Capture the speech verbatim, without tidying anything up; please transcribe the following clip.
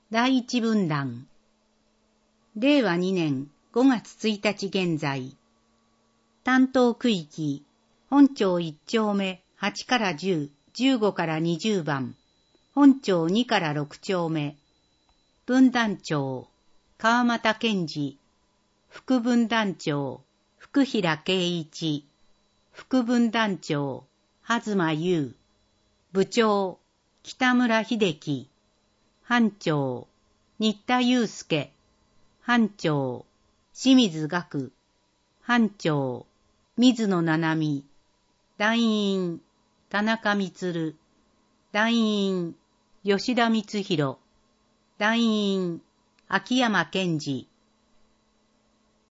第一分団。れいわにねんごがつついたち現在。担当区域、本町いっちょうめはちからじゅう、じゅうごからにじゅうばん、本町にからろくちょうめ。分団長、川又健二。副分団長、福平圭一。副分団長、東優。部長、北村秀樹。班長、新田祐介。班長、清水岳。班長、水野七海。団員、田中充。団員、吉田光弘。団員、秋山健二。